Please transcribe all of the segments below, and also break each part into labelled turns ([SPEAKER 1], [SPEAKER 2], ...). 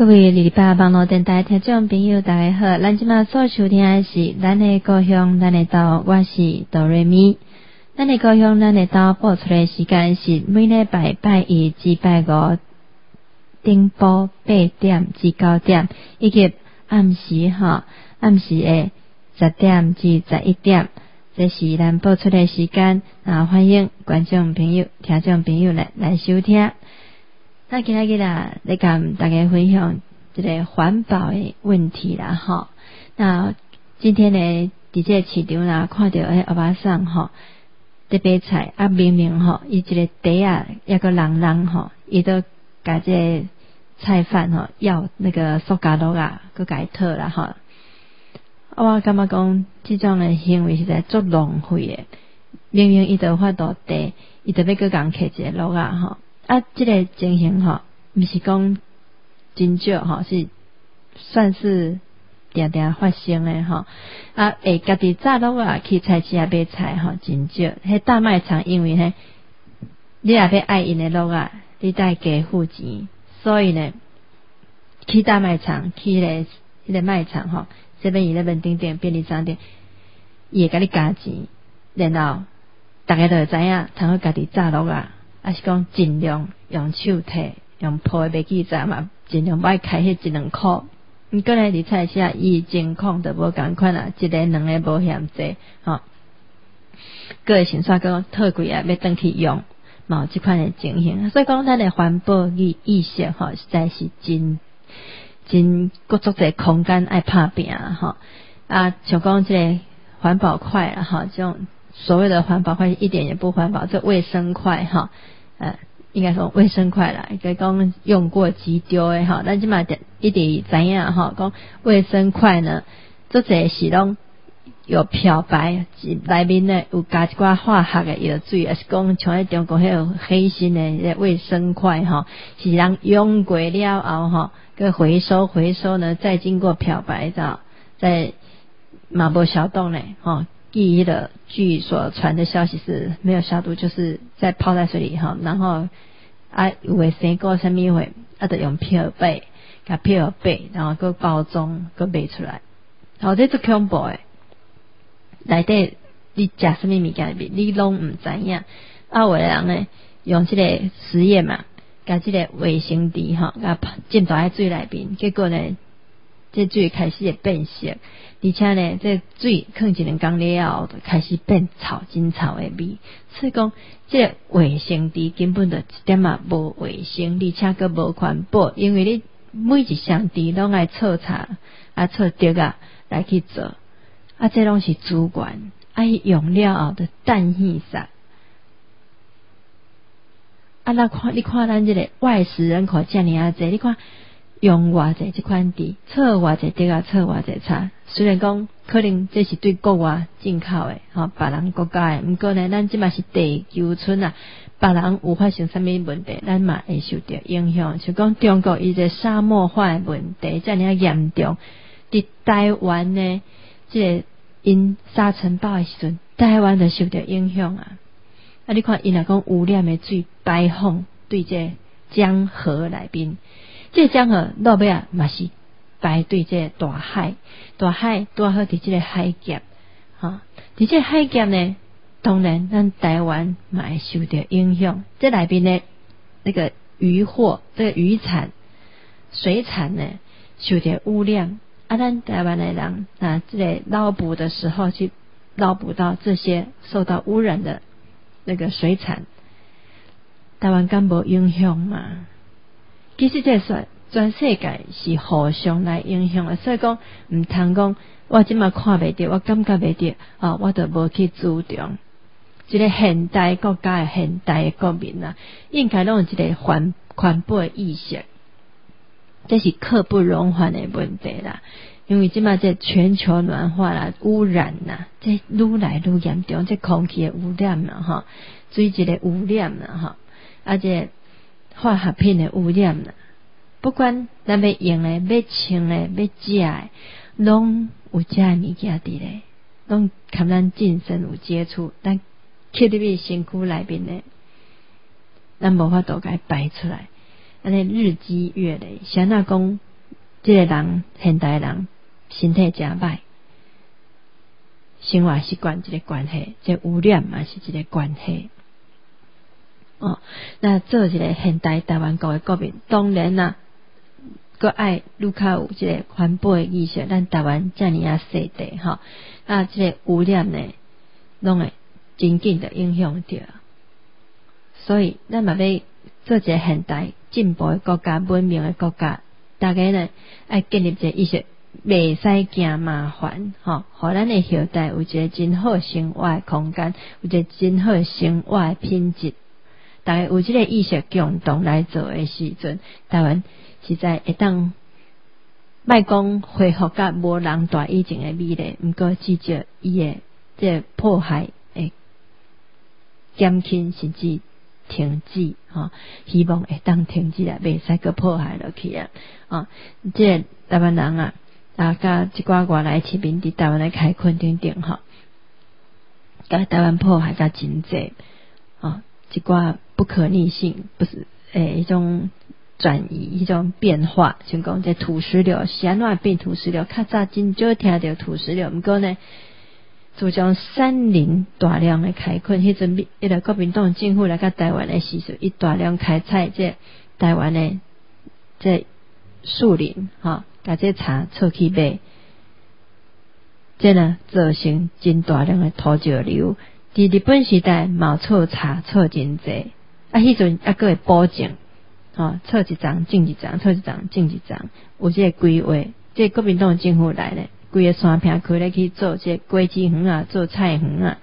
[SPEAKER 1] 各位礼拜网络电台听众朋友大家好，咱即马所收听的是咱的故乡咱的岛，我是哆瑞咪。咱的故乡咱的岛播出的时间是每礼拜拜一至拜五顶播8点至9点，以及暗时暗时的10点至11点，这是咱播出的时间，欢迎观众朋友听众朋友来收听。那今日啦，来跟大家分享这个环保的问题啦，哈。那今天呢，伫这市场啦，看到迄阿爸桑在买菜，明明伊这个袋啊，一个人伊都甲这菜贩要那个塑胶袋啊，佮甲伊讨啦，我感觉讲这种的行为实在足浪费的。明明伊都有法度袋，伊都要佮人摕一个袋啊，这个情形不是讲真少是算是常常发生的会家己早落啊去菜市啊买菜真少。迄大卖场因为你若要爱因的落啊，你得加付钱，所以呢，去大卖场去迄个卖场7-11顶顶便利商店，伊会甲你加钱，然后大家都会知影，通好家己早落啊。还是讲尽量用手摕，用抱的袂记在嘛，尽量莫开迄1-2箍。毋过咧，伫菜市啊，伊情况都无共款啊，一个2个无嫌济个会想煞讲讨贵啊，要转去用，嘛有即款的情形。所以讲，咱的环保意识实在是真各足侪空间爱拍拼像讲这个环保块这种所谓的环保块一点也不环保，这卫生块应该说卫生块啦，应该讲用过即丢的咱即马一直知影讲卫生块呢，足侪是拢有漂白，内面呢有加一寡化学的药水，也是讲像喺中国迄个黑心的卫生块是人用过了后佮回收呢，再经过漂白再嘛无消毒呢据所传的消息是没有消毒，就是在泡在水里然后有的生果什么会就用漂白，甲漂白，然后佮包装佮卖出来，这最恐怖的。内底你食什么物件你拢毋知影。有的人呢用这个实验嘛，甲这个卫生纸甲浸倒在水内面，结果呢这水开始会变色，而且呢这水放1-2工了后就开始变臭，真臭的味。所以讲这个卫生纸根本就一点也无卫生，而且佫无环保，因为你每一箱纸拢爱测查测得来去做这拢是主管用了后就氮气杀你看咱这个外食人口这么济，你看用偌济这款纸，测偌济得测偌济差。虽然讲可能这是对国外进口的别人国家的，不过呢咱即嘛是地球村别人有发生什么问题，咱嘛会受到影响。像讲中国伊这沙漠化的问题这么严重，伫台湾呢这个因沙尘暴的时阵，台湾就受到影响你看因若讲污染的水排放对这江河内面，这江河落尾嘛是排对这大海拄好伫这个海峡伫这个海峡呢，当然咱台湾嘛会受到影响。这内面的那个渔获，这个渔产水产呢受到污染咱台湾的人这个捞捕的时候去捞捕到这些受到污染的那个水产，台湾敢无影响嘛？其实这全世界是互相来影响的，所以讲毋通讲我即马看袂到，我感觉袂到我就无去注重。一个现代国家的现代的国民应该拢有一个环保的意识，这是刻不容缓的问题啦。因为即马这全球暖化啦、污染这愈来愈严重，这空气的污染水质的污染这化学品的污染不管咱要用的、要穿的、要食的，拢有这物件伫咧，拢跟咱近身有接触，但吸入去身躯内面的，咱无法度甲伊排出来，安尼日积月累，像那讲这个人现代人身体真歹，生活习惯这个关系，这污染嘛是这个关系。那做一个现代台湾国的国民，当然啦，佮爱愈较有这个环保的意识。咱台湾这么小地那这个污染呢，拢会真紧的影响到。所以咱嘛要做一个现代进步的国家、文明的国家，大家呢爱建立一个意识，袂使惊麻烦互咱的后代有一个真好生活的空间，有一个真好生活的品质。大家有这个意识共同来做的时阵，台湾实在会当莫讲恢复甲无人大以前的美丽，毋过至少伊的这个破坏会减轻甚至停止希望会当停止啦，袂使个破坏落去这个台湾人甲一寡外来市民伫台湾的开垦顶甲台湾破坏甲真济一寡不可逆性，不是一种转移，一种变化，像讲这土石流是安怎变土石流？较早真少听到土石流，毋过呢，自从山林大量的开垦，迄阵迄个国民党政府来到台湾的时阵，伊大量开采这台湾的这树林甲这茶出去卖，这呢造成真大量的土石流。伫日本时代嘛错茶错真济迄阵还佫会保证错一张种一张，错一张种一张，有这个规划。这国民党政府来咧，规个山坪开咧去做这果子园做菜园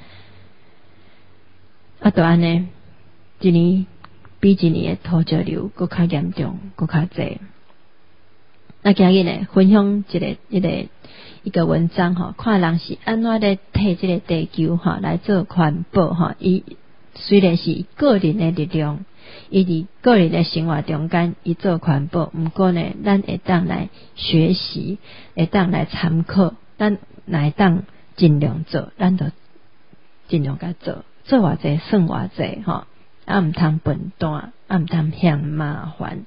[SPEAKER 1] 就安尼一年比一年的土石流佫较严重，佫较济。今日呢分享一个文章看人是安怎咧替这个地球来做环保伊虽然是个人的力量，伊伫个人的生活中间伊做环保，毋过呢，咱会当来学习，会当来参考，咱来当尽量做，咱就尽量甲做偌济算偌济毋通笨蛋，毋通嫌麻烦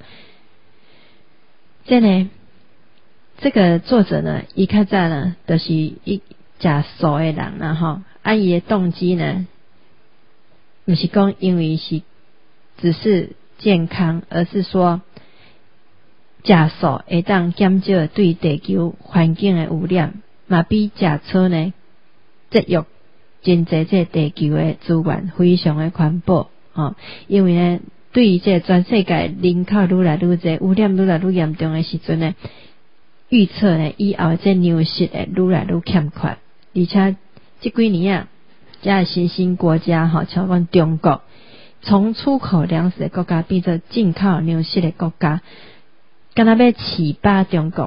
[SPEAKER 1] 这呢，这个作者呢，伊较早呢，就是伊食素的人啦伊的动机呢，不是讲因为是只是健康，而是说食素会当减少对地球环境的污染，嘛比食草呢节约真济这地球的资源，非常的环保因为呢，对于这全世界人口愈来愈济，污染愈来愈严重的时阵呢，预测呢以后这粮食会愈来愈欠缺，而且这几年这新兴国家像讲中国，从出口粮食的国家变成进口粮食的国家，敢若要起霸中国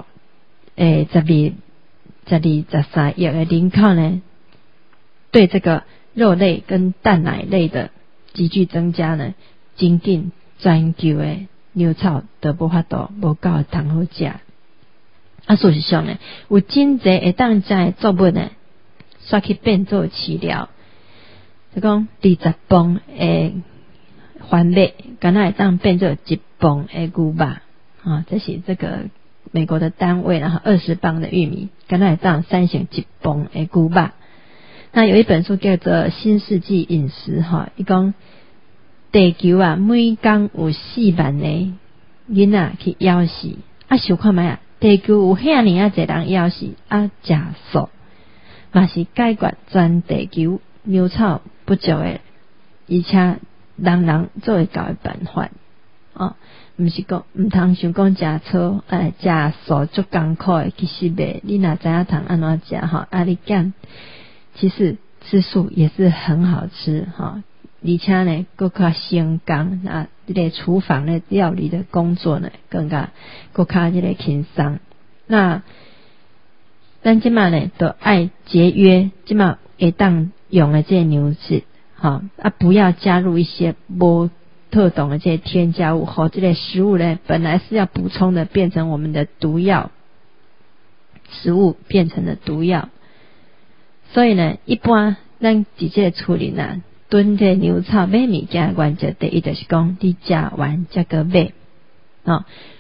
[SPEAKER 1] 12、13亿的人口呢，对这个肉类跟蛋奶类的急剧增加呢，真紧全球的牛草都无法度无够通好食事实上呢，有真济会当食的作物呢，煞去变做饲料，就讲20磅的番麦，敢若会当变做1磅的牛肉这是这个美国的单位，然后20磅的玉米，敢若会当产生1磅的牛肉。那有一本书叫做《新世纪饮食》伊讲地球每天有4万个囡仔去枵死想看觅地球有遐尼侪人枵死食素，嘛是解决全地球牛草不足的，而且人做会到的办法毋是讲毋通想讲食草食素足艰苦的，其实袂，你若知影通安怎食你减，其实吃素也是很好吃而且呢更加省工这个厨房的料理的工作呢更加这个轻松。那咱即马呢都爱节约即马会当用的这个牛脂不要加入一些无特懂的这些添加物这个食物呢本来是要补充的，变成我们的毒药，食物变成了毒药。所以呢一般咱伫这个厝里炖这牛草买物件原则第一就是讲你食完才个买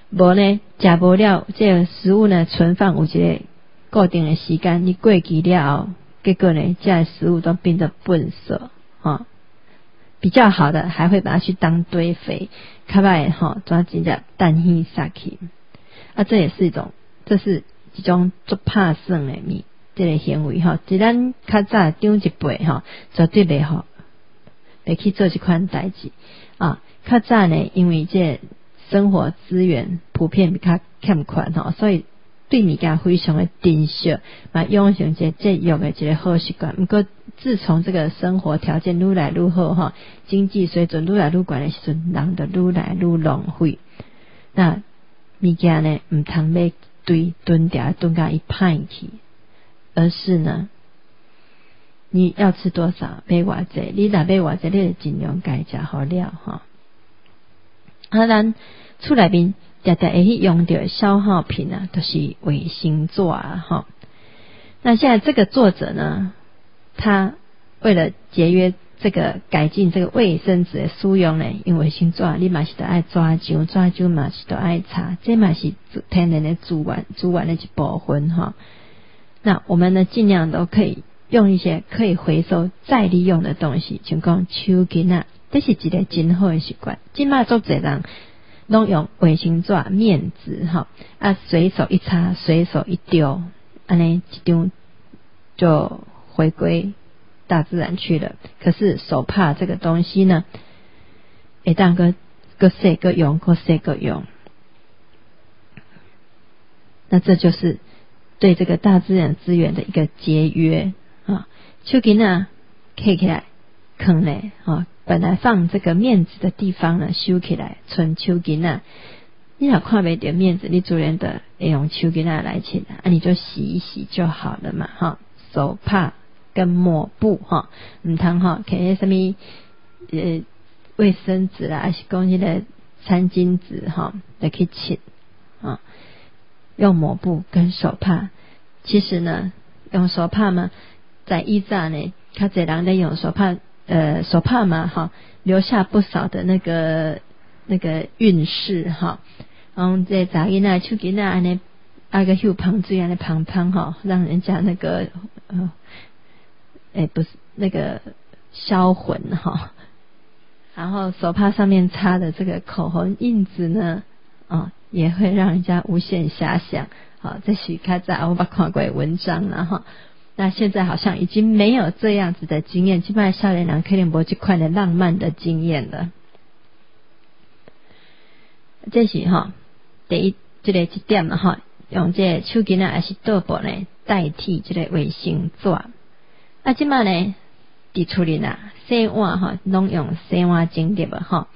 [SPEAKER 1] 无呢食无了，这个食物呢存放有一个固定的时间，你过期了后，结果呢这些食物都变得笨色比较好的还会把它去当堆肥，较歹抓真正蛋稀杀去这也是这是一种做拍算的这个行为一咱较早长一辈绝对袂去做这款代志较早呢，因为这生活资源普遍比较欠缺所以对物件非常的珍惜，养成这节约的这个好习惯。不过自从这个生活条件愈来愈好经济水准愈来愈高的时阵，人就愈来愈浪费。那物件呢，唔通要堆囤到伊歹去，而是呢，你要吃多少买偌济，你若买偌济，你就尽量家食好了咱厝内面常常会去用到消耗品就是卫生纸那现在这个作者呢，他为了节约这个改进这个卫生纸的使用呢，因为卫生纸你嘛是得爱纸浆嘛是得爱擦，这嘛是天然的资源的一部分那我们呢尽量都可以用一些可以回收再利用的东西，像讲手巾这是一个真好的习惯。现在很多人都用卫生纸面纸随手一擦随手一丢，这样一张就回归大自然去了。可是手帕这个东西呢，会当个洗个用，那这就是对这个大自然资源的一个节约手巾摕起来放咧本来放这个面纸的地方呢，收起来存手巾你若看不到面纸，你自然的用手巾来清你就洗一洗就好了嘛手帕跟抹布唔通摕什么卫生纸还是讲那个餐巾纸来去清用抹布跟手帕。其实呢，用手帕嘛，在以前呢，较侪人在用手帕嘛留下不少的那个运势这查囡仔手巾安尼个秀芳水安尼芳芳让人家那个不是那个销魂然后手帕上面擦的这个口红印子呢也会让人家无限遐想这是较早我看过的文章啦那现在好像已经没有这样子的经验，基本上少年人可能没这款的浪漫的经验了。这是第一这个一点用这手巾还是桌布呢代替这个卫生纸现在呢伫厝里洗碗拢用洗碗巾对吧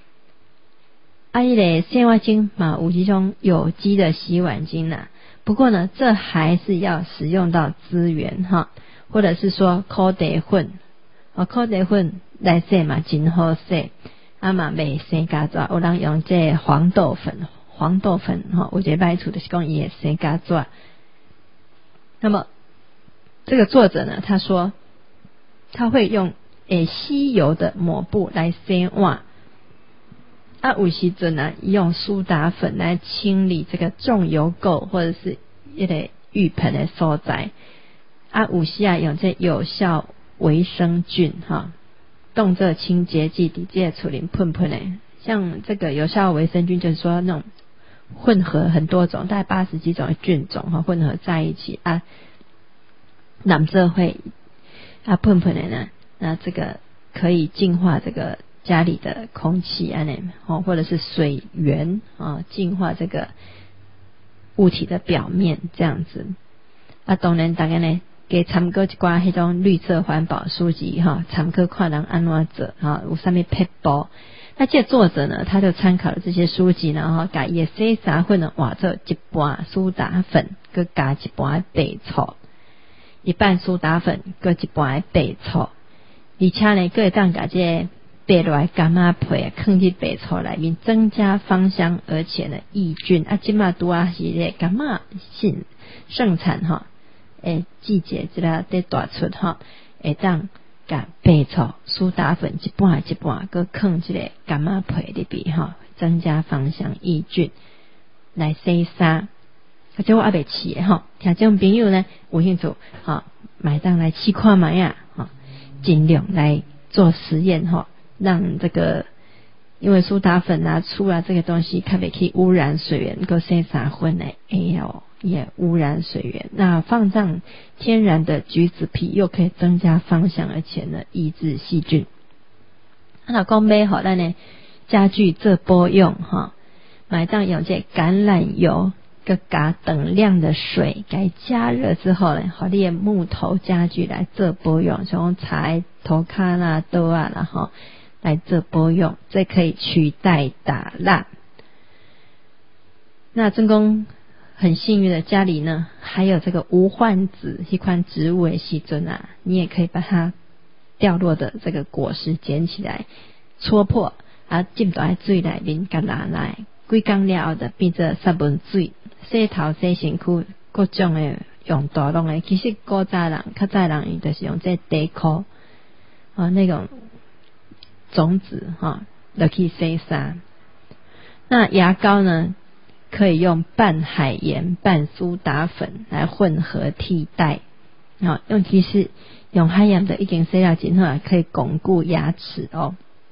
[SPEAKER 1] 那个洗碗巾嘛有这种有机的洗碗巾不过呢，这还是要使用到资源或者是说苦茶粉苦茶粉来洗嘛真好洗嘛袂生加纸，有人用这黄豆粉有一个歹处就是讲伊会生加纸。那么这个作者呢，他说他会用吸油的抹布来洗碗有时阵用苏打粉来清理这个重油垢或者是一个浴盆的所在有时用这有效维生菌动这清洁剂伫这处理喷的，像这个有效维生菌就是说那种混合很多种大概80几种的菌种混合在一起染这会喷的呢，那这个可以净化这个家里的空气或者是水源净化这个物体的表面这样子当然大家呢给参考一寡迄种绿色环保书籍参考看人安怎做有啥物撇步。那这作者呢，他就参考了这些书籍呢把伊的洗衫粉呢换做一半苏打粉，佮加一半白醋，一半苏打粉佮一半白醋，而且呢佮会当把这白落来柑仔皮放进白醋里面，增加芳香，而且呢抑菌现在拄是这柑仔盛产季节这个在大出会当把白醋苏打粉一半佮放这个柑仔皮里边增加芳香抑菌来洗衫。这我还没试的哈，听这种朋友呢有兴趣哈，买单来试看买呀哈，尽量来做实验哈，让这个因为苏打粉啊、醋啊这个东西，它也可以污染水源，够洗衫粉呢，也污染水源。那放上天然的橘子皮，又可以增加芳香，而且呢抑制细菌。那讲买好咱呢家具做保养哈，买当用这橄榄油。个加等量的水给加热之后呢，好你的木头家具来做保养，像柴头卡啦、刀啊啦哈，来做保养，这可以取代打蜡。那真公很幸运的家里呢，还有这个无患子一款植物的时阵啊，你也可以把它掉落的这个果实捡起来，戳破啊，浸在水里面，给拿来，几工了后的变成3分水。洗头洗身躯各种的用途拢会，其实古早人较早人伊就是用这地壳那种种子来去洗衫。那牙膏呢，可以用半海盐、半苏打粉来混合替代。其实用海盐的已经洗了真好，可以巩固牙齿哦。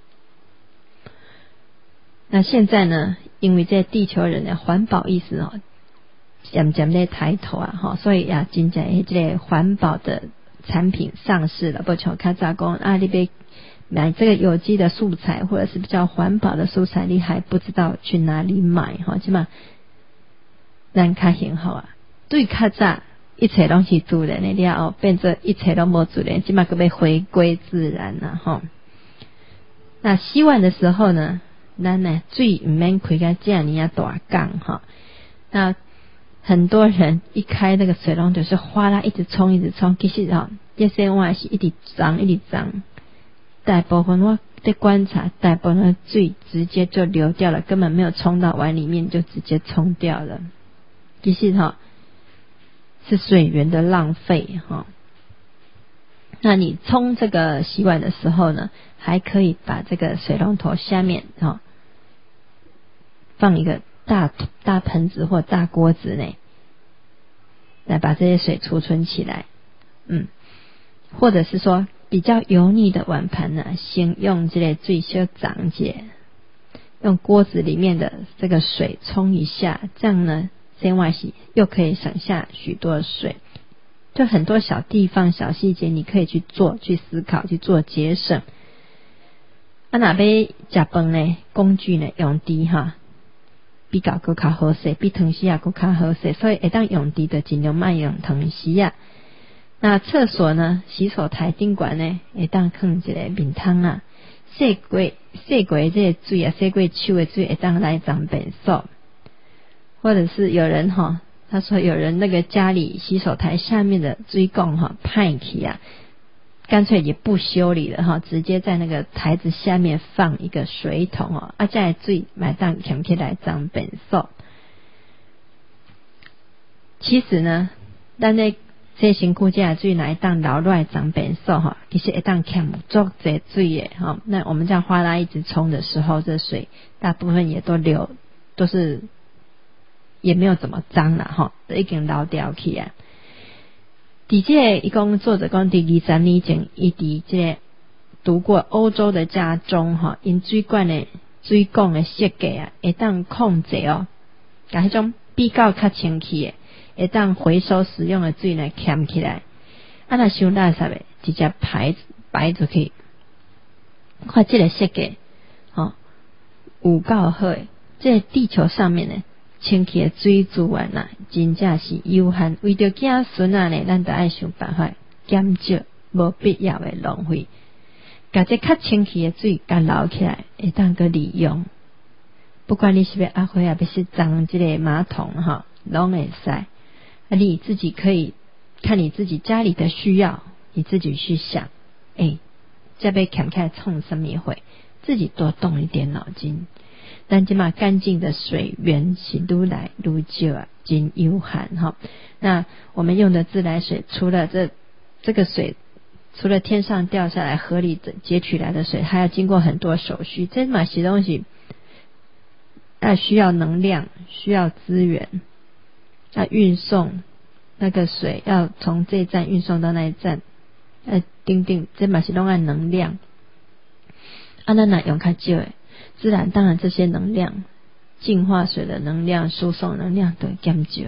[SPEAKER 1] 那现在呢，因为这地球人的环保意识渐渐在抬头啊，所以也真正这个环保的产品上市了。不像较早讲啊，你要买这个有机的素材或者是比较环保的素材，你还不知道去哪里买起码咱较幸好啊。对较早一切拢是自然的了变成一切都无自然，起码可要回归自然啦那洗碗的时候呢，咱呢水唔免开到这样大缸那很多人一开那个水龙头就是哗啦一直冲，其实这些碗是一直脏。大部分我在观察，大部分的水直接就流掉了，根本没有冲到碗里面，就直接冲掉了。其实是水源的浪费那你冲这个洗碗的时候呢，还可以把这个水龙头下面放一个大盆子或大锅子呢，来把这些水储存起来。或者是说比较油腻的碗盘呢，先用这个水小涨解，用锅子里面的这个水冲一下，这样呢先外洗又可以省下许多水。就很多小地方小细节你可以去做，去思考，去做节省。那要吃饭呢，工具呢用低比较更较好势，比汤匙更较好势，所以会当用低的尽量慢用汤匙。那厕所呢，洗手台顶管呢会当放一个面桶洗过这个水洗过手的水会当来当便所。或者是有人他说有人那个家里洗手台下面的水管歹去干脆也不修理了直接在那个台子下面放一个水桶这样的水买当捡起来当便所。其实呢，咱在洗身躯这样的水来当留落来当便所其实会当捡足这水的那我们这样哗啦一直冲的时候，这水大部分也都是也没有怎么脏啦都已经流掉去在这个他讲作者讲第23年前他在这个读过欧洲的家中因水管的水管的设计会当控制把那种比较清气的会当回收使用的水呢捡起来那伤垃圾的直接排出去。看这个设计有够好的，这个地球上面呢清气的水资源真正是有限，为着子孙呢，咱就要想办法减少无必要的浪费，把这较清气的水给留起来，会当个利用。不管你是要阿灰还是脏这个马桶拢会使。你自己可以看你自己家里的需要，你自己去想，这要捡起来冲什么会，自己多动一点脑筋。但起码干净的水源是愈来愈少真有限那我们用的自来水，除了这个水除了天上掉下来河里截取来的水，还要经过很多手续，这嘛是东西需要能量，需要资源，要运送那个水，要从这一站运送到那一站，等，这嘛是拢按能量。咱若用较少的，自然当然这些能量，净化水的能量、输送能量都减少嘛。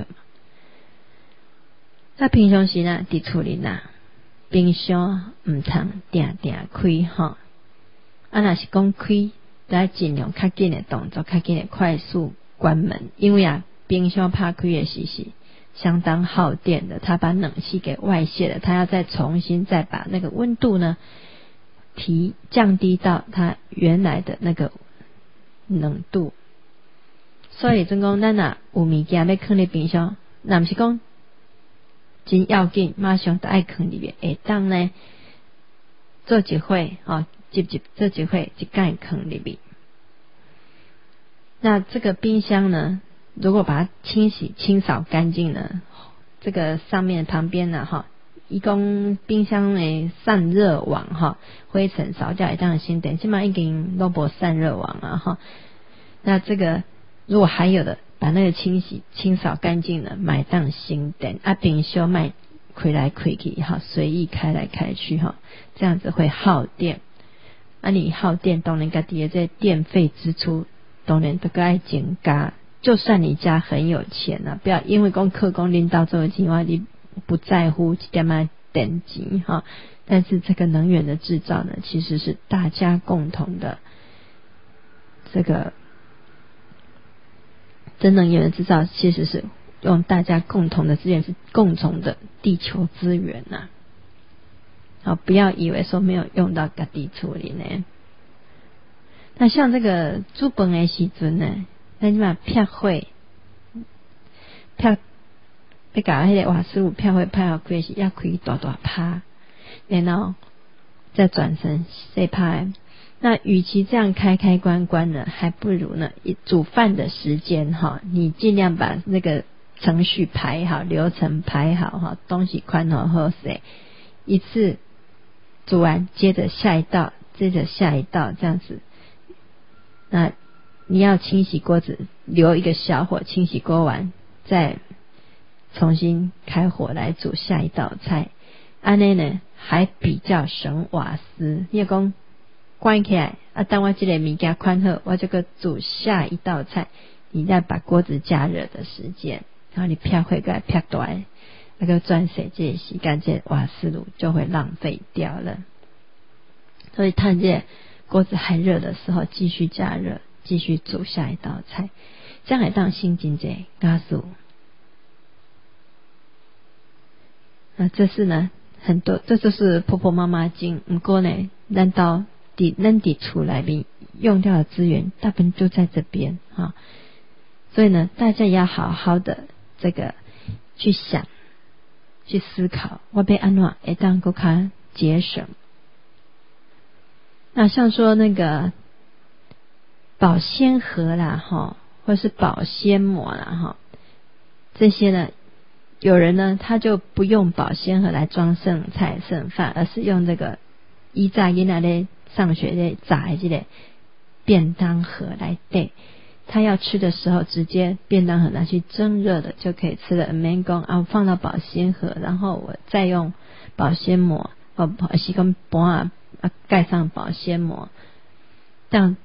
[SPEAKER 1] 那平常时呢，伫厝里呐，冰箱唔通定开吼。若是讲开，要尽量较紧的动作，较紧的快速关门，因为冰箱拍开的时是相当耗电的，它把冷气给外泄了，它要再重新再把那个温度呢降低到它原来的那个冷度。所以真讲咱若有物件要放在冰箱，若毋是讲真要紧，马上就爱放里面，会当呢做一会做一会一盖放里面。那这个冰箱呢，如果把它清扫干净呢，这个上面旁边呢一共冰箱的散热网灰尘扫掉一当新电，起码已经都无散热网了那这个如果还有的，把那个清扫干净了，买当新电冰箱卖开来开去随意开来开去这样子会耗电。你耗电，当然家己的这电费支出当然都该增加。就算你家很有钱不要因为讲客工领导这个情况你不在乎这点嘛电钱但是这个能源的制造呢，其实是大家共同的，这个真能源的制造其实是用大家共同的资源，是共同的地球资源不要以为说没有用到家己厝里呢。那像这个煮饭的时阵呢，咱即嘛劈火，要甲迄个瓦斯炉劈火劈好开始，要开大拍，然后再转成细拍。那与其这样开关呢，还不如呢煮饭的时间你尽量把那个程序排好，流程排好东西宽好势，一次煮完接着下一道，接着下一道这样子。那你要清洗锅子，留一个小火清洗锅完，再重新开火来煮下一道菜。这样呢还比较省瓦斯。你说关起来等我这个物件关好，我就去煮下一道菜。你再把锅子加热的时间，然后你劈火给它劈大，那个转水这个时间，这瓦斯炉就会浪费掉了。所以趁这锅子还热的时候继续加热，继续煮下一道菜，这样会当省真济加速。这是呢很多，这就是婆婆妈妈经。不过呢，咱伫厝内面用掉的资源大部分就在这边所以呢，大家也要好好的这个去想，去思考，我要安怎会当更加节省。那像说那个保鲜盒啦或是保鲜膜啦这些呢，有人呢他就不用保鲜盒来装剩菜剩饭，而是用这个以早囡仔咧上学咧炸的这个便当盒来带。他要吃的时候，直接便当盒拿去蒸热的就可以吃了，免讲放到保鲜盒，然后我再用保鲜膜是讲盘盖上保鲜膜。像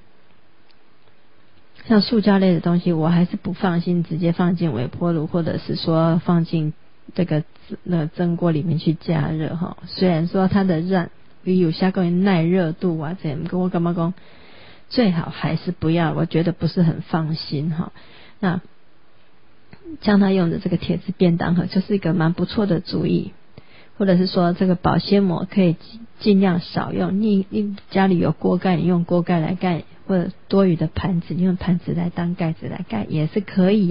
[SPEAKER 1] 塑胶类的东西，我还是不放心直接放进微波炉，或者是说放进这个蒸锅里面去加热虽然说它的有些讲耐热度这不过我感觉讲最好还是不要，我觉得不是很放心那像他用的这个铁质便当盒就是一个蛮不错的主意，或者是说这个保鲜膜可以尽量少用。你家里有锅盖，你用锅盖来盖，或者多余的盘子，你用盘子来当盖子来盖也是可以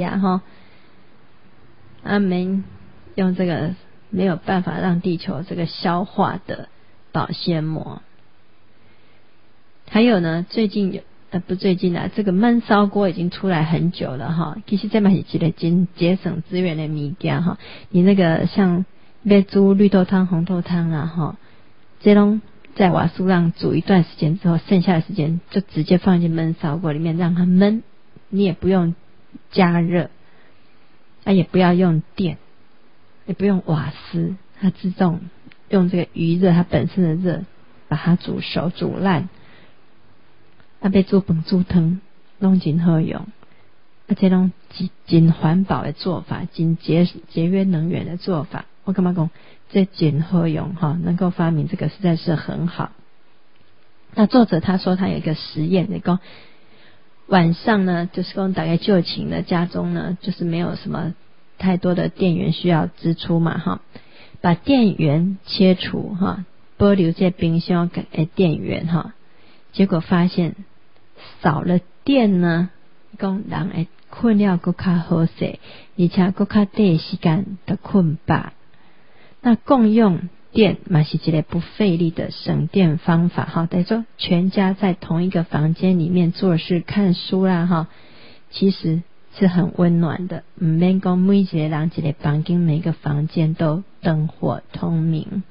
[SPEAKER 1] 没用这个没有办法让地球这个消化的保鲜膜。还有呢，最近不最近这个焖烧锅已经出来很久了其实这嘛是一个节省资源的物件你那个像要煮绿豆汤、红豆汤啦这种在瓦斯上煮一段时间之后，剩下的时间就直接放进焖烧锅里面让它焖， 你也不用加热，也不要用电，也不用瓦斯，它自动用这个余热，它本身的热把它煮熟煮烂，要煮饭煮汤拢真好用，而且拢真环保的做法，真节约能源的做法。我干嘛讲这真好用能够发明这个实在是很好。那作者他说他有一个实验，你讲晚上呢，就是讲大概就寝的家中呢，就是没有什么太多的电源需要支出嘛把电源切除保留这冰箱的电源结果发现少了电呢，讲人会困了更较好势，而且更较短时间的困饱。那共用电嘛是一个不费力的省电方法等于说全家在同一个房间里面做事看书啦其实是很温暖的，不免讲每一个人一个房间每个房间都灯火通明。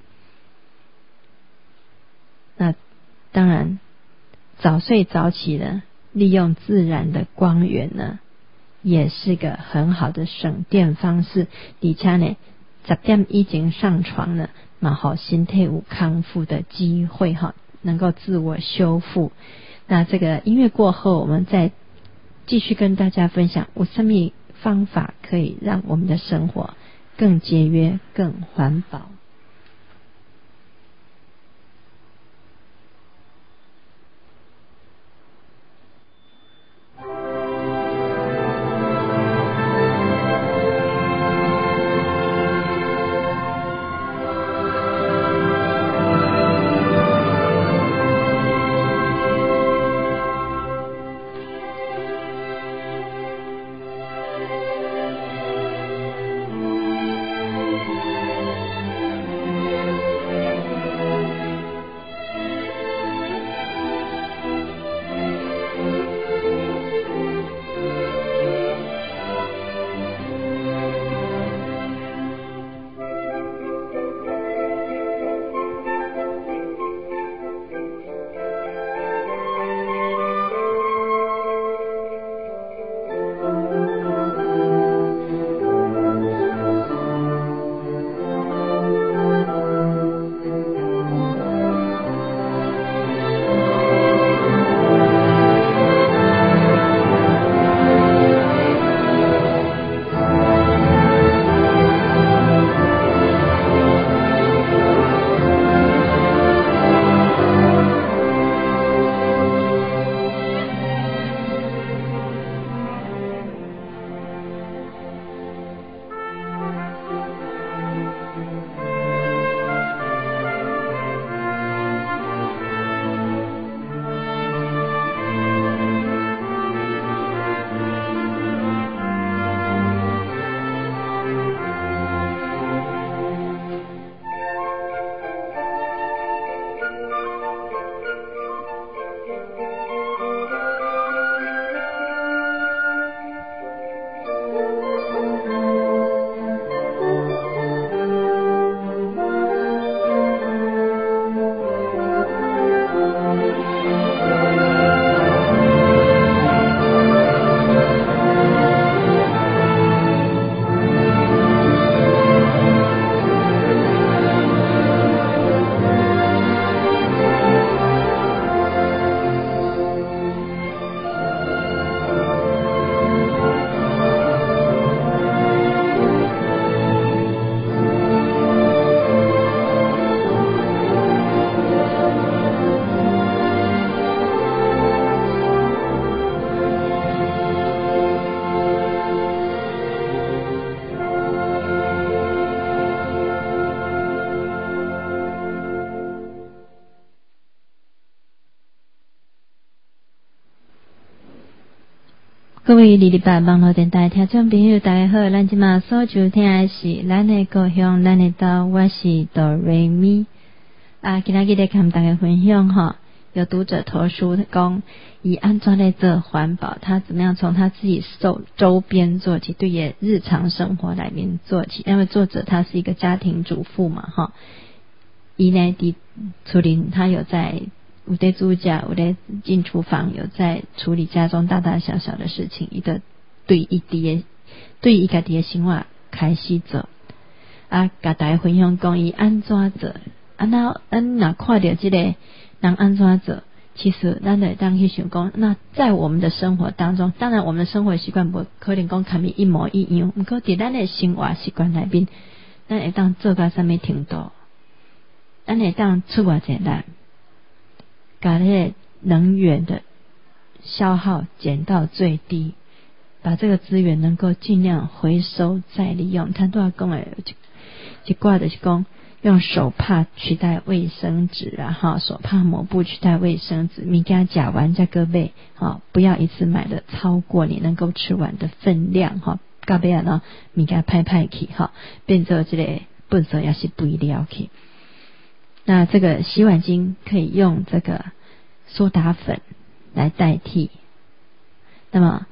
[SPEAKER 1] 那当然早睡早起呢，利用自然的光源呢，也是个很好的省电方式。而且呢10点以前上床呢，嘛好身体有康复的机会能够自我修复。那这个音乐过后，我们再继续跟大家分享有什么方法可以让我们的生活更节约更环保。各位228网络电台听众朋友大家好，咱即马所收听的是咱的故乡咱的岛，我是哆瑞咪。今仔日咧跟大家分享有读者投书讲以安怎来做环保，他怎么样从他自己周边做起，对也日常生活里面做起。因为作者他是一个家庭主妇嘛伊呢伫厝里他有在有在煮食，有在进厨房，有在处理家中大大小小的事情，伊就对伊家己的生活开始做，甲大家分享讲伊安怎做，咱若看到这个人安怎做，其实咱就当去想讲，那在我们的生活当中，当然我们的生活习惯不可能讲跟伊一模一样，不过伫咱的生活习惯内面，咱会当做到什么程度？咱会当出偌济力，把那个能源的消耗减到最低，把这个资源能够尽量回收再利用。他都要讲的一挂的是讲，用手帕取代卫生纸啊，手帕抹布取代卫生纸，物件吃完再搁买，不要一次买的超过你能够吃完的分量，到尾啊呢，物件歹去，变做这个垃圾也是不一了去。那这个洗碗巾可以用这个苏打粉来代替。那么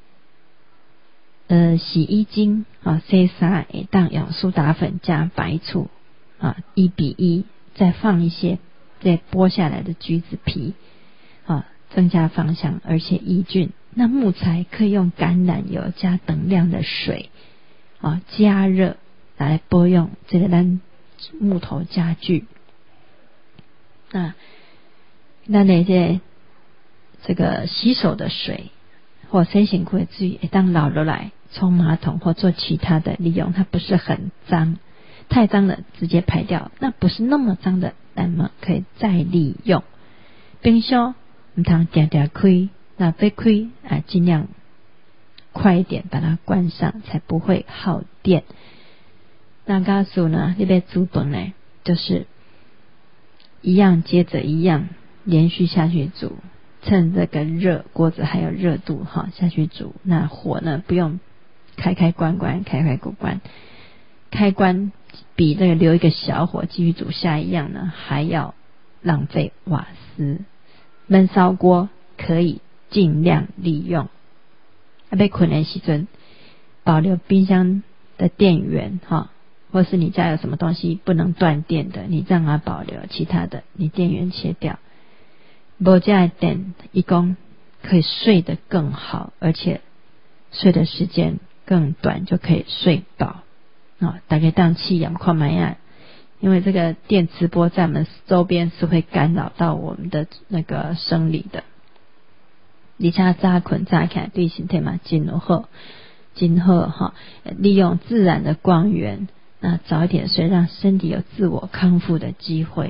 [SPEAKER 1] 洗衣精洗衫会当用苏打粉加白醋1:1，再放一些再剥下来的橘子皮增加芳香而且抑菌。那木材可以用橄榄油加等量的水加热来保养这个咱木头家具。那咱的这个洗手的水或洗身躯的水会当捞落来冲马桶或做其他的利用，它不是很脏，太脏了直接排掉，那不是那么脏的，那么可以再利用。冰箱不通定定开，那被开尽量快一点把它关上，才不会耗电。那告诉呢，你要煮饭呢，就是一样接着一样连续下去煮，趁这个热锅子还有热度下去煮。那火呢不用开关关，开关，开关比这个留一个小火继续煮下一样呢还要浪费瓦斯。焖烧锅可以尽量利用。要困的时阵保留冰箱的电源或是你家有什么东西不能断电的，你让它保留，其他的你电源切掉。没这样的电，一共可以睡得更好，而且睡的时间更短，就可以睡饱大家当气氧看买呀，因为这个电磁波在我们周边是会干扰到我们的那个生理的，而且早困早起来对身体嘛真好，利用自然的光源，那早一点睡，让身体有自我康复的机会。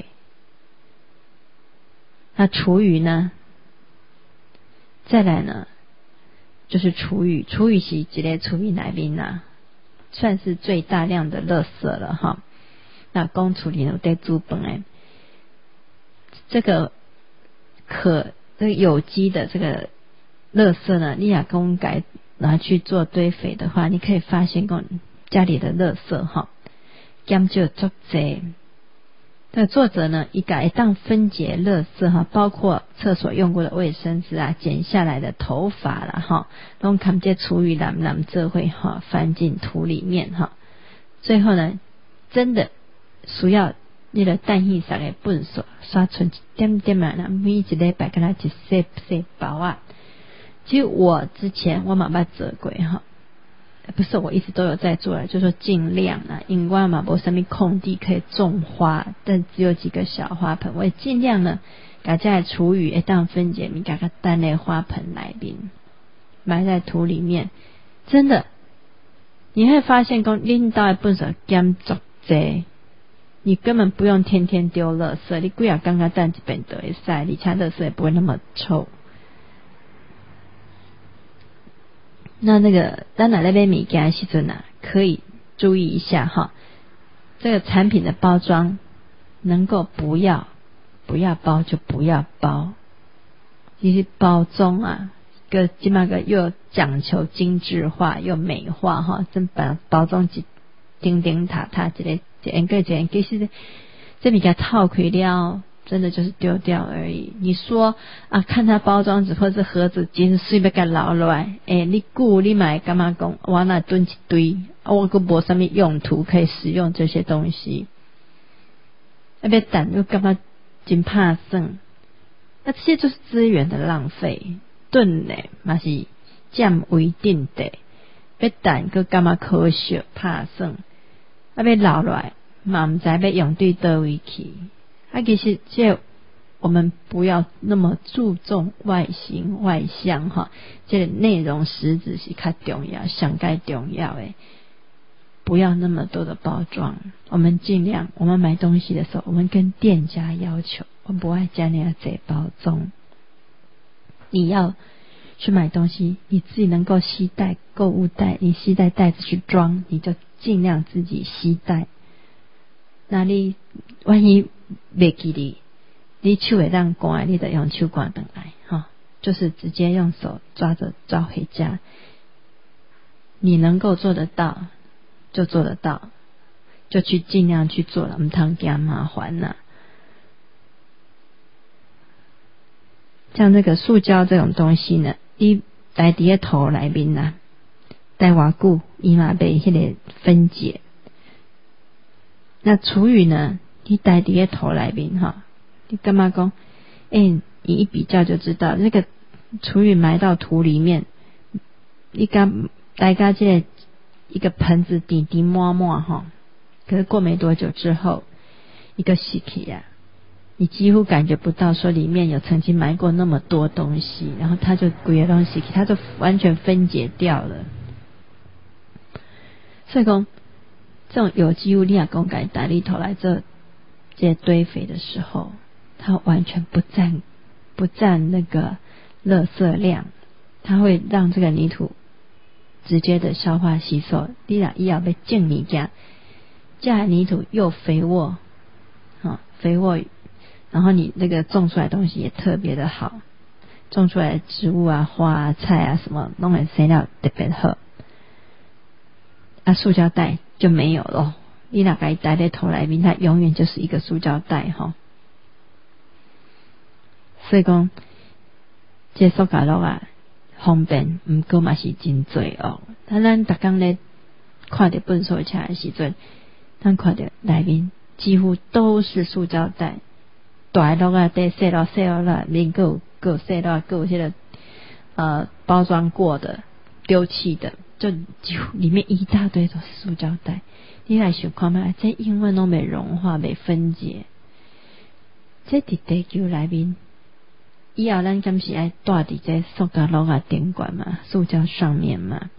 [SPEAKER 1] 那厨余呢？再来呢，就是厨余是一个厨余内面算是最大量的垃圾了那讲处理有在煮饭的这个有机的这个垃圾呢，你也公改拿去做堆肥的话，你可以发现讲家里的垃圾减少足多。这个作者呢，会当分解垃圾包括厕所用过的卫生纸剪下来的头发啦拢看这厨余蓝这会翻进土里面最后呢，真的需要你的氮气上的粪扫刷出一点点每一礼拜跟他一细包其实我之前我嘛捌做过不是我一直都有在做就说尽量因为嘛没什么空地可以种花，但只有几个小花盆，我也尽量呢把这些厨余当分解，你把它单在花盆来宾埋在土里面，真的你会发现说你到的粪扫减足多，你根本不用天天丢垃圾，你几啊刚刚蛋一边就会使，而且垃圾也不会那么臭。那个当然那边米干时阵可以注意一下这个产品的包装能够不要包就不要包。其实包装个现在个又讲求精致化又美化真把包装一叮叮塔塔一个其实这米干套开了真的就是丢掉而已。你说看它包装纸或是盒子其实随便给捞落来你顾你买干嘛讲我那囤一堆我还没什么用途可以使用这些东西，要等又干嘛真怕剩那这些就是资源的浪费，顿呢嘛是占为定的，要等个干嘛科学拍算，要留落来嘛唔知要用对倒位去。其实这我们不要那么注重外形外向哈，这个内容实质是较重要，上该重要的。不要那么多的包装，我们尽量，我们买东西的时候，我们跟店家要求，我们不爱加那些包装。你要去买东西，你自己能够携带购物袋，你携带袋子去装，你就尽量自己携带。那你万一袂记你手会让关，你得用手关回来哈，就是直接用手抓着抓回家。你能够做得到就做得到，就去尽量去做了，唔通惊麻烦啦。像这个塑胶这种东西呢，你戴伫个头内面啦，戴偌久伊嘛被迄个分解。那厨余呢，你戴伫个头内面哈，你干嘛讲？你一比较就知道，那个厨余埋到土里面，你刚戴个这个一个盆子滴滴摸摸哈，可是过没多久之后，一个洗起啊，你几乎感觉不到说里面有曾经埋过那么多东西，然后它就规个东西，它就完全分解掉了。所以说，这种有机物你也讲该打里头来这些堆肥的时候，它完全不占那个垃圾量，它会让这个泥土直接的消化吸收。你若以后要种物件，这泥土又肥沃，肥沃，然后你那个种出来的东西也特别的好，种出来的植物啊、花啊、菜啊什么，弄的生料特别好。塑胶袋就没有了，你若把它戴在头内面，它永远就是一个塑胶袋哈。所以讲，这塑胶袋啊，方便，不过嘛是真罪恶。咱每天咧看到粪扫车的时阵，咱看到内面几乎都是塑胶袋，大袋啊、小袋啦，面有小袋，有些个包装过的、丢弃的，就几乎里面一大堆都是塑胶袋。你来想看嘛，这永远都没融化、没分解。这伫地球内面，以后咱敢是爱带伫这塑胶袋啊顶管嘛，塑胶上面嘛。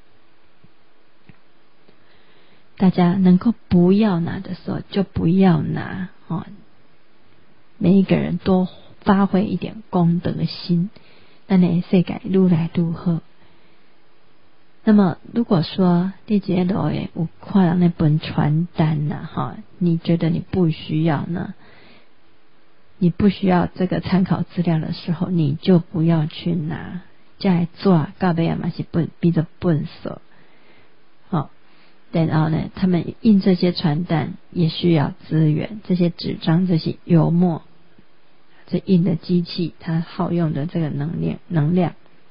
[SPEAKER 1] 大家能够不要拿的时候就不要拿哦。每一个人多发挥一点公德心，咱的世界愈来愈好。那么如果说你这路诶有看到那本传单呐，你觉得你不需要呢？你不需要这个参考资料的时候，你就不要去拿。这来做到尾嘛是比较笨手。然后呢，他们印这些传单也需要资源，这些纸张、这些油墨，这印的机器它耗用的这个能量，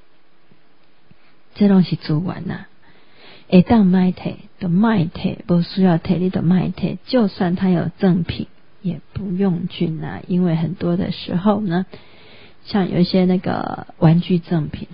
[SPEAKER 1] 这东西资源呐，会当卖摕就卖摕，不需要摕你就卖摕，就算它有赠品也不用去拿，因为很多的时候呢，像有一些那个玩具赠品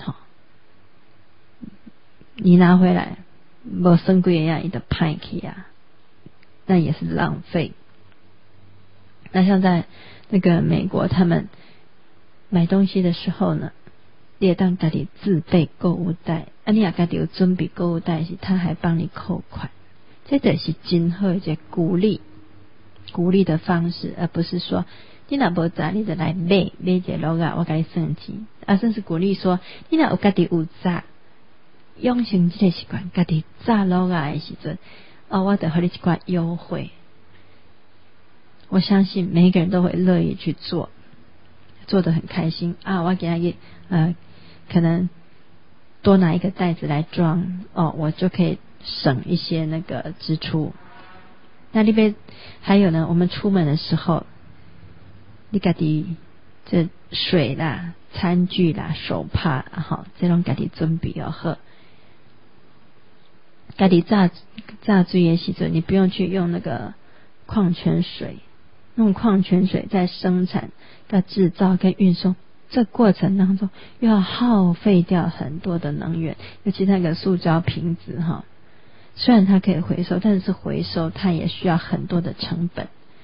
[SPEAKER 1] 你拿回来没算几个样，伊就歹去啊，那也是浪费。那像在那个美国，他们买东西的时候呢，你也当家己自备购物袋，你也家己有准备购物袋时，他还帮你扣款，这就是真好一个鼓励的方式，而不是说你若无钱你就来买一个落啊，我给你算钱甚至鼓励说你若有家己有钱，养成这个习惯，家己早落来的时阵，我得和你一块优惠。我相信每一个人都会乐意去做得很开心我给他可能多拿一个袋子来装我就可以省一些那个支出。那里边还有呢，我们出门的时候，你家己这水啦、餐具啦、手帕这种家己准备好。家己榨水的时阵，你不用去用那个矿泉水， 用矿泉水在生产、在制造跟运送这过程当中，又要耗费掉很多的能源。尤其那个塑胶瓶子虽然它可以回收，但是回收它也需要很多的成本。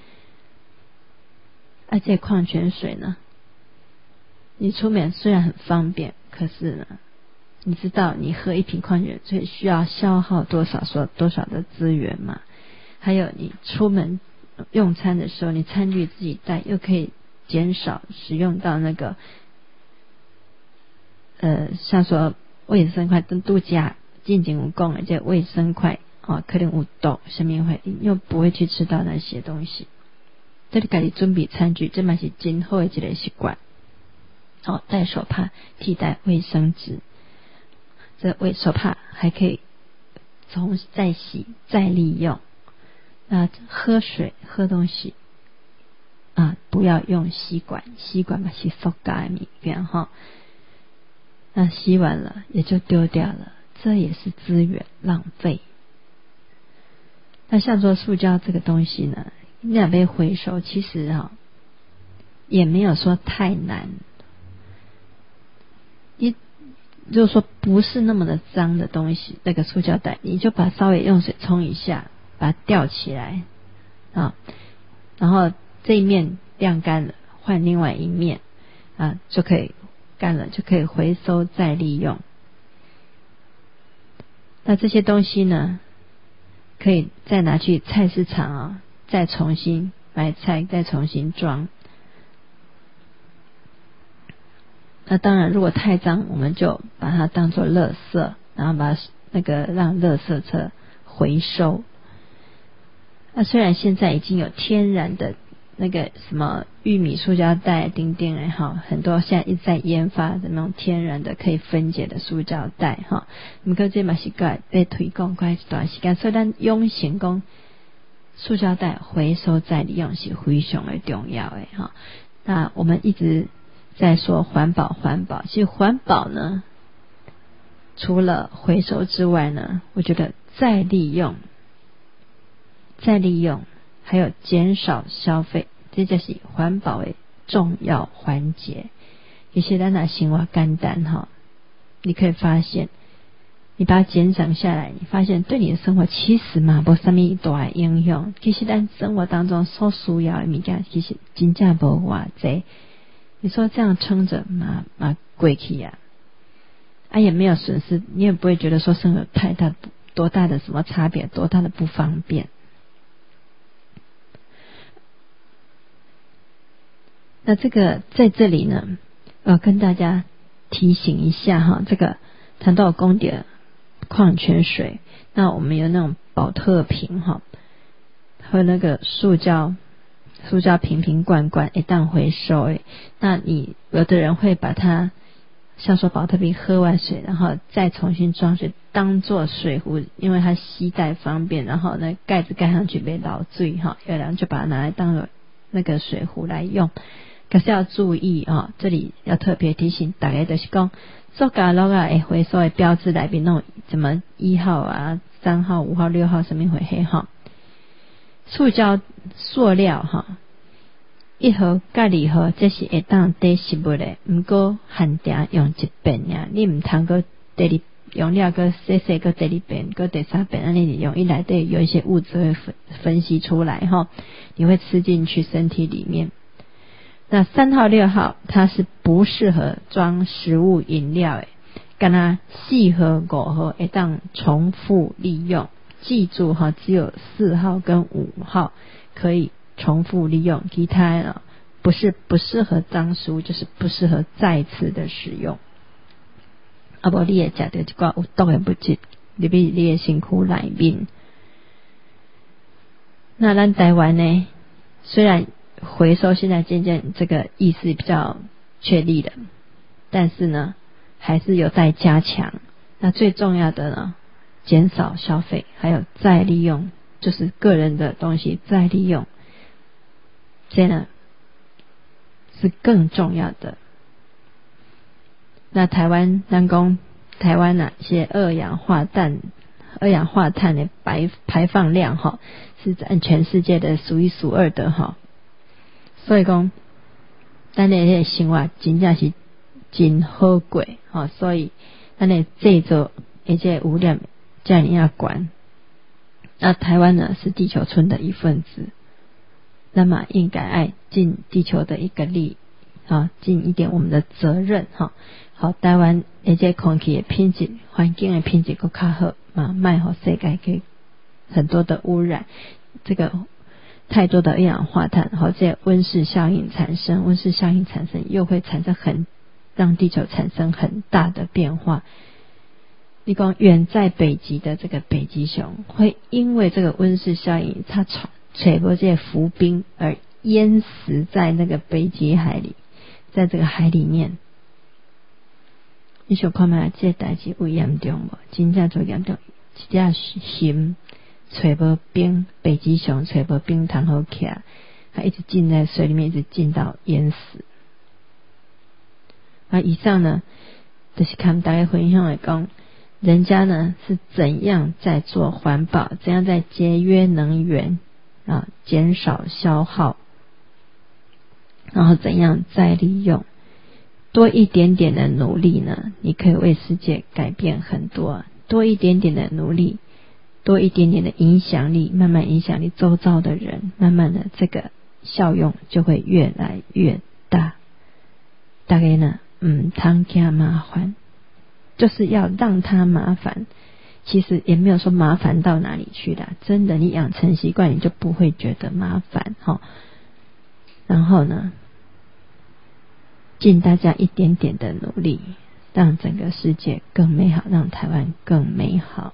[SPEAKER 1] 而且矿泉水呢，你出门虽然很方便，可是呢，你知道你喝一瓶矿泉水需要消耗多少的资源吗？还有你出门用餐的时候，你餐具自己带，又可以减少使用到那个像说卫生筷跟度假进前有讲的这卫生筷可能有毒什么会又不会去吃到那些东西。这里自己准备餐具，这嘛是真好的一个习惯。带手帕替代卫生纸，这手帕还可以再洗再利用。那喝水喝东西不要用吸管嘛是塑胶的物件那吸完了也就丢掉了，这也是资源浪费。那像做塑胶这个东西呢，你要被回收，其实也没有说太难。你如果说不是那么的脏的东西，那个塑胶袋，你就把稍微用水冲一下，把它吊起来然后这一面晾干了，换另外一面就可以干了，就可以回收再利用。那这些东西呢，可以再拿去菜市场再重新买菜，再重新装。那当然如果太脏，我们就把它当作垃圾，然后把那个让垃圾车回收。那虽然现在已经有天然的那个什么玉米塑胶袋等等很多现在一直在研发的那种天然的可以分解的塑胶袋不过这嘛是在推广过一段时间，所以咱永成讲塑胶袋回收再利用是非常的重要的那我们一直在说环保，其实环保呢，除了回收之外呢，我觉得再利用还有减少消费，这就是环保的重要环节。其实咱那生活简单你可以发现你把它减少下来，你发现对你的生活其实嘛没什么大的影响。其实咱生活当中所需要的物件其实真正没偌济，你说这样撑着嘛过去也没有损失，你也不会觉得说生活多大的什么差别，多大的不方便。那这个在这里呢，跟大家提醒一下这个谈到公的矿泉水，那我们有那种保特瓶和那个塑胶瓶罐一旦回收那你有的人会把它像说保特瓶喝完水，然后再重新装水当做水壶，因为它携带方便，然后呢盖子盖上去被老水有人就把它拿来当做那个水壶来用。可是要注意这里要特别提醒大家，就是讲塑胶袋会回收的标志内面那种什么1号3号5号6号什么会黑塑料1号跟2号这是会当抵食物的，不过限定用一遍你不通过第二用了个洗个第2遍个第3遍，你用内底有一些物质会分析出来你会吃进去身体里面。那3号6号它是不适合装食物饮料的，跟它4号5号会当重复利用。记住只有4号跟5号可以重复利用，其他不适合当食物，就是不适合再次的使用。不然你会吃到一寡有毒的物质入去你的身躯里面。那咱台湾呢，虽然回收现在渐渐这个意识比较确立了，但是呢还是有待加强。那最重要的呢，减少消费，还有再利用，就是个人的东西再利用，这呢是更重要的。那台湾一些二氧化碳的排放量是在全世界的数一数二的所以讲咱的迄个生活真正是真好过所以咱的制作而且污染这样也悬。那台湾呢是地球村的一份子，那么应该爱尽地球的一个力尽一点我们的责任好台湾而且空气的品质环境的品质更较好嘛，卖好世界给很多的污染，这个太多的二氧化碳这温室效应产生，又会产生让地球产生很大的变化。你说远在北极的这个北极熊会因为这个温室效应它吹过这些浮冰而淹死在那个北极海里，在这个海里面。你想看嘛，这代志有严重无？真正就严重，一只熊吹无冰，北极熊吹无冰通好起来，它一直浸在水里面，一直浸到淹死。以上呢就是看大家分享来讲，人家呢是怎样在做环保，怎样在节约能源减少消耗，然后怎样再利用，多一点点的努力呢，你可以为世界改变很多。多一点点的努力，多一点点的影响力，慢慢影响你周遭的人，慢慢的这个效用就会越来越大。大概呢通怕麻烦，就是要让它麻烦，其实也没有说麻烦到哪里去啦，真的你养成习惯你就不会觉得麻烦然后呢尽大家一点点的努力，让整个世界更美好，让台湾更美好。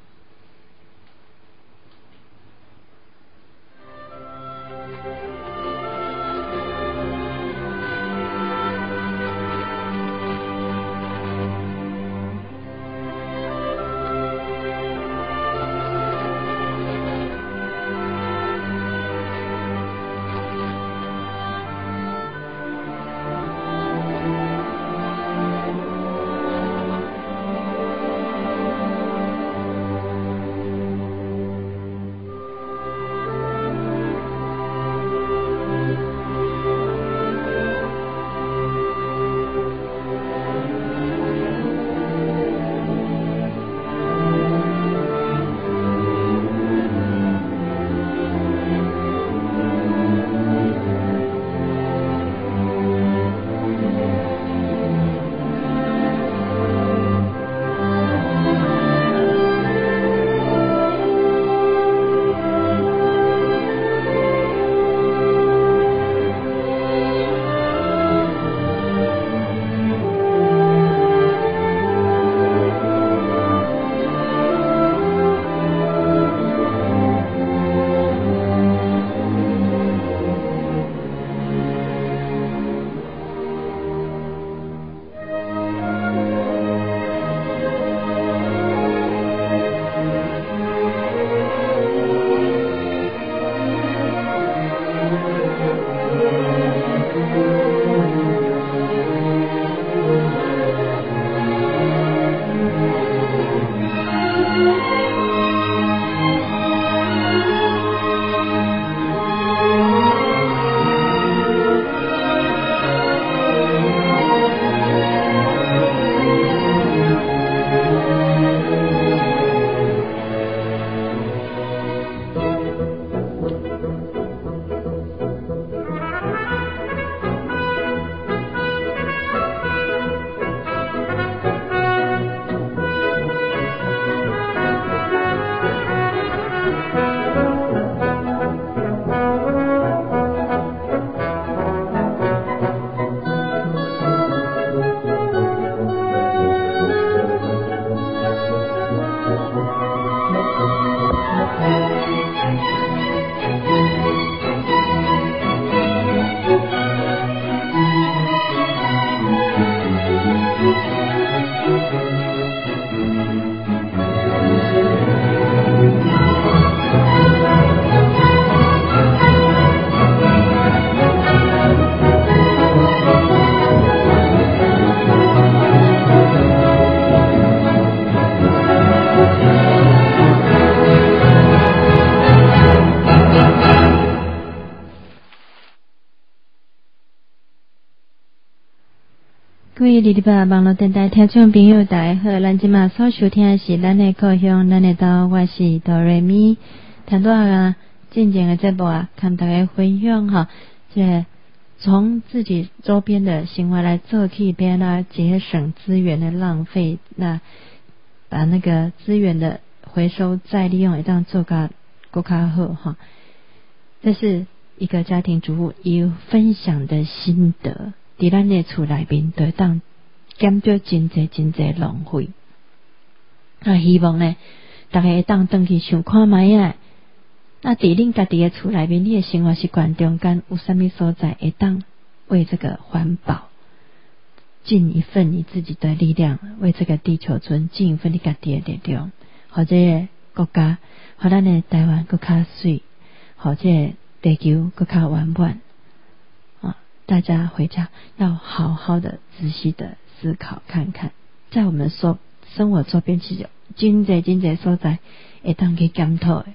[SPEAKER 1] 各位日日吧网络电台听众朋友大家好，咱即马所收听的是咱的故乡咱的岛，我是哆瑞咪。谈到啊进前的节目啊，跟大家分享哈，这从自己周边的行为来做起，别来节省资源的浪费，那把那个资源的回收再利用，这样做个更加好哈。这是一个家庭主妇有分享的心得。伫咱的厝内面，就当减少真侪浪费。希望呢，大家会当回去想看卖啊。那伫恁家己的厝内面，你的生活习惯中间有啥物所在会当为这个环保尽一份你自己的力量，为这个地球村尽一份你家己的力量，或者国家，或咱的台湾更较水，或者地球更较圆满。大家回家要好好的仔细的思考看看，在我们生活周边其实真侪所在会当去检讨的。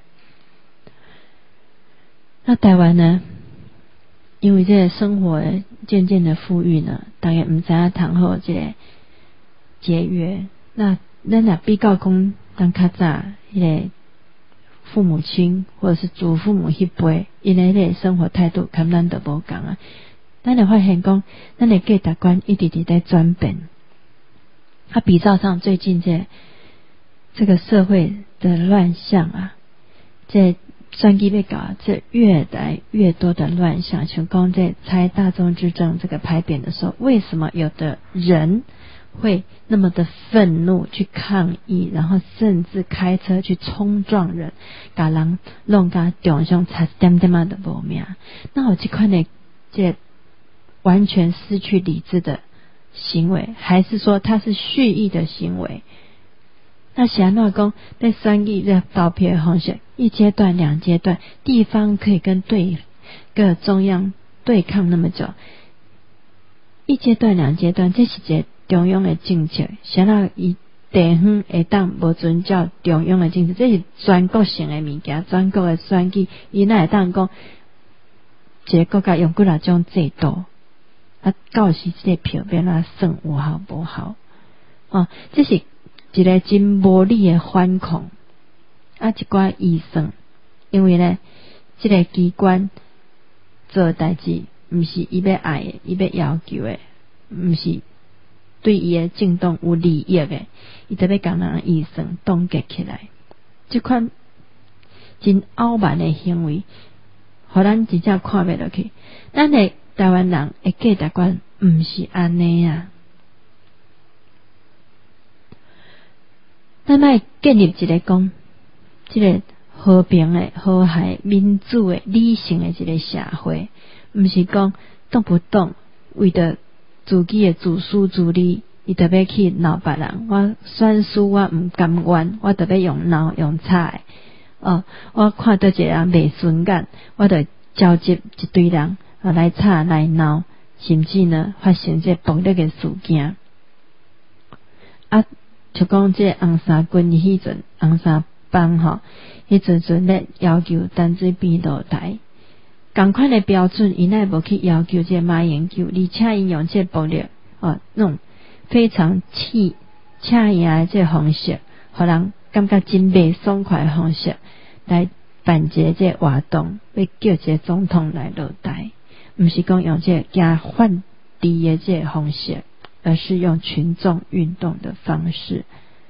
[SPEAKER 1] 那台湾呢，因为这个生活渐渐的富裕呢，大家唔知影谈好这个节约。那咱若比较讲当较早迄个父母亲或者是祖父母迄辈，因为迄个生活态度跟咱都无共啊。咱会发现讲，咱的价值观一直在转变。比照上最近这个社会的乱象啊，这选举要搞，这越来越多的乱象。像讲在猜大众之政这个排扁的时候，为什么有的人会那么的愤怒去抗议，然后甚至开车去冲撞人，把人弄到重伤，差一点点的无命？那有这款的这完全失去理智的行为，还是说他是蓄意的行为？那是安怎讲？在选举的投票的方式，一阶段、两阶段，地方可以跟各中央对抗那么久，一阶段、两阶段，这是一个中央的政策。谁让伊地方会当无遵照中央的政策？这是全国性的物件，全国的选举，伊哪会当讲一个国家用几多种制度？到时这个票变哪算有效无效？这是一个真无理的反抗，一寡医生，因为呢，这个机关做代志，不是伊要爱的，伊要要求的，不是对伊的政党有利益的，伊就要将人医生冻结起来。这款真傲慢的行为，互咱真正看袂落去。咱的台湾人的价值观毋是安尼啊！咱要建立一个讲，这个和平的、和谐、民主的、理性的一个社会，毋是讲动不动为着自己的自私自利，伊就要去闹别人。我选输我毋甘愿，我就要用闹用吵的。我看到一个人袂顺眼，我就召集一堆人。来吵来闹，甚至呢发生这暴力的事件。就讲这红衫军迄阵，红衫帮迄阵咧要求淡水边落台，同款的标准，伊奈无去要求这马英九，而且伊用这暴力那种非常恰赢的这方式，互人感觉真袂爽快的方式来办一个这活动，要叫一个总统来落台。不是讲用这加换地的这方式，而是用群众运动的方式。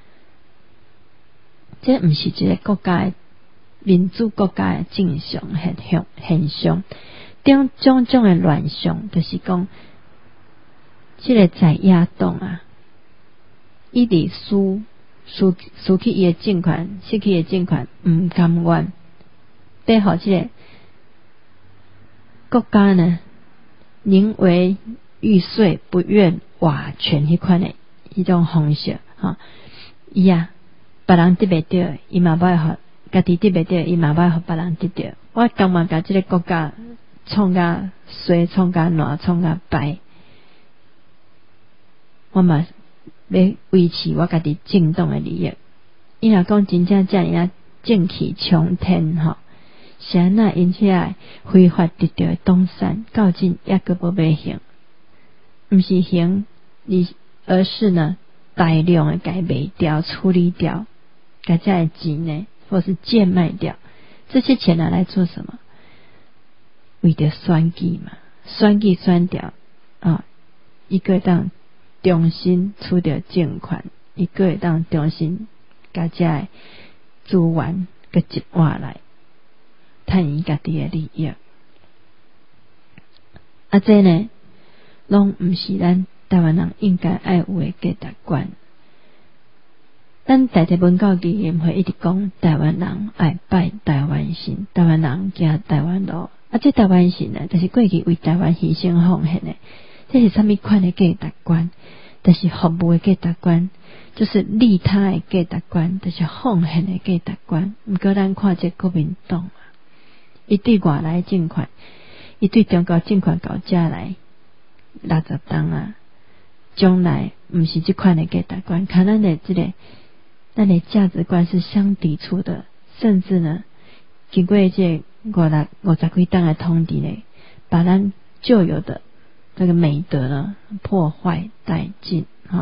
[SPEAKER 1] 这不是一个国家的民主国家的正常现象。种的乱象，就是讲，这个在野党啊，一直输去伊的政权，失去伊的政权，唔甘愿，背后这个国家呢，宁为玉碎，不愿瓦全，迄款的一种方式伊别人得袂到，伊嘛歹互家己得袂到，伊嘛歹互别人得到。我感觉甲这个国家创甲衰，创甲烂，创甲败，我嘛要维持我家己政党的利益。伊若讲真正遮尔正气冲天是安那因起来非法得到的东山，到今抑阁无要行，毋是行而是呢大量的给卖掉处理掉，把这些钱呢或是贱卖掉，这些钱拿来做什么？为了选举嘛，选举选掉一个当重新出掉政权，一个当重新把这些资源给集挖来，赚伊家己的利益。这呢拢不是咱台湾人应该爱有的价值观。咱大体文教基金会一直讲台湾人爱拜台湾神，台湾人行台湾路。这台湾神呢，就是过去为台湾牺牲奉献的。这是什么款的价值观？就是服务的价值观，就是利他的价值观，就是奉献的价值观。不过咱看这国民党伊对外来政权，伊对中国政权搞遮来60档将来不是这款的价值观，看咱的咱的价值观是相抵触的，甚至呢，经过这50几档的统治呢，把咱旧有的这个美德呢破坏殆尽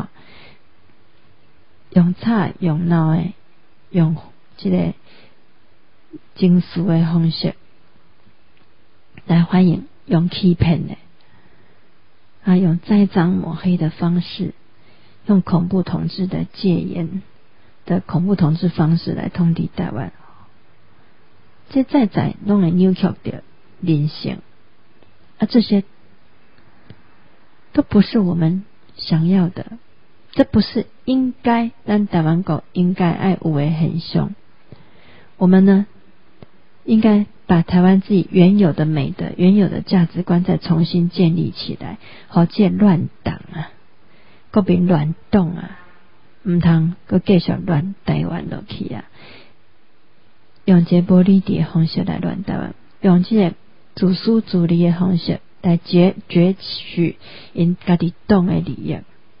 [SPEAKER 1] 用吵用闹的，用这个情绪的方式来欢迎，用欺骗的用栽赃抹黑的方式，用恐怖统治的戒严的恐怖统治方式来统治台湾，这在拢会扭曲的人性这些都不是我们想要的，这不是应该咱台湾国应该爱有的现象。我们呢，应该把台湾自己原有的美德、原有的价值观再重新建立起来，好这乱党国民乱动唔通搁继续乱台湾落去用这无理的方式来乱台湾，用这个自私自利的方式来攫取因家己党的利益，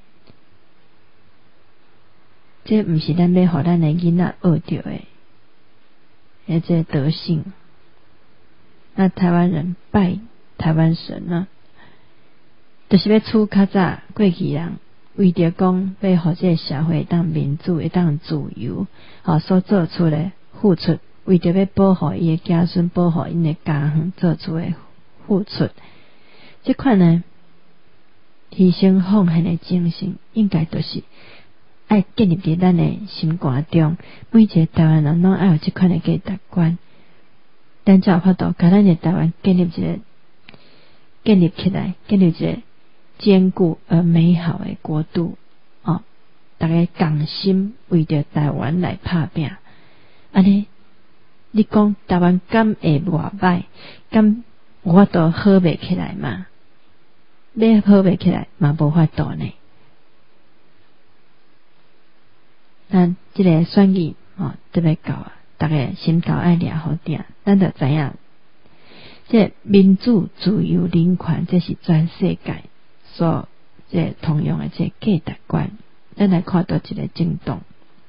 [SPEAKER 1] 这不是咱要互咱的囡仔学到的这德性。那台湾人拜台湾神就是要处较早过去人为着讲要互这个社会当民主会当自由所做出的付出，为着要保护伊的子孙，保护因的家园做出的付出，这款呢牺牲奉献的精神，应该就是爱建立伫咱的心肝中。每一个台湾人拢爱有这款的价值观，咱才有法度把咱的台湾建立起来，建立一个坚固而美好的国度大家同心为着台湾来打拼。你讲台湾敢会偌歹，敢有法度好袂起来嘛？要好袂起来嘛无法度呢。咱这个选举特别到大家心头爱抓好点，咱就知影这民主自由人权，这是全世界所这同样的这价值观。咱来看到一个政党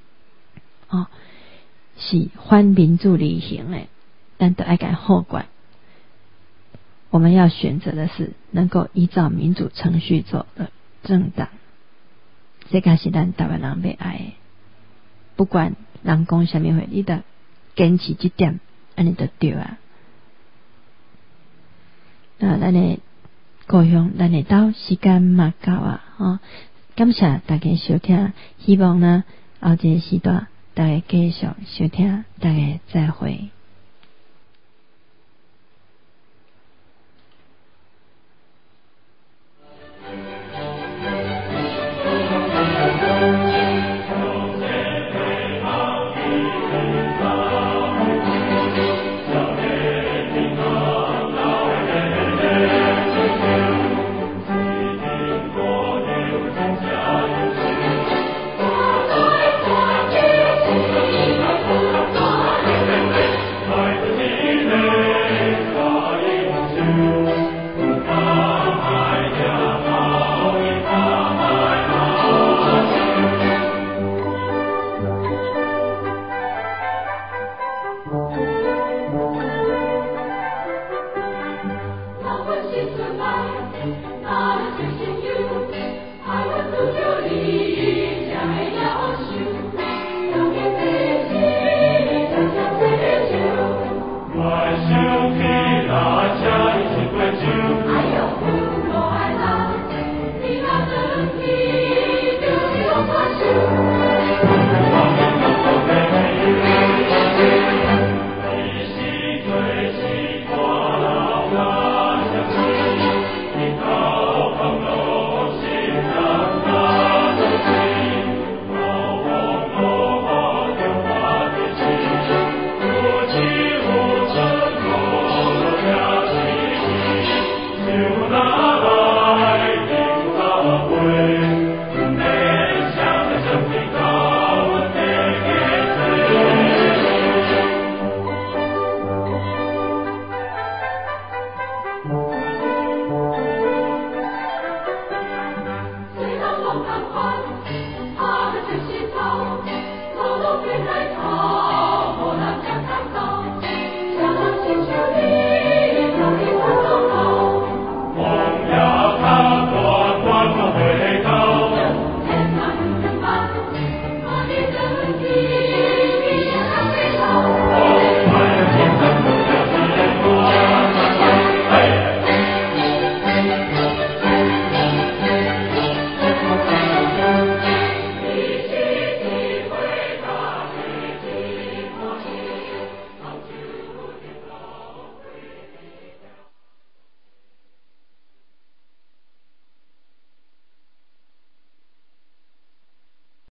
[SPEAKER 1] 是反民主理行的，咱就爱甲好管。我们要选择的是能够依照民主程序走的政党，这个是咱台湾人要爱的。不管人讲什么话，你得坚持这点，安尼就对那咱的故乡，咱的岛时间嘛到感谢大家收听，希望呢后一个时段大家继续收听，大家再会。
[SPEAKER 2] 手起来，车一起过酒。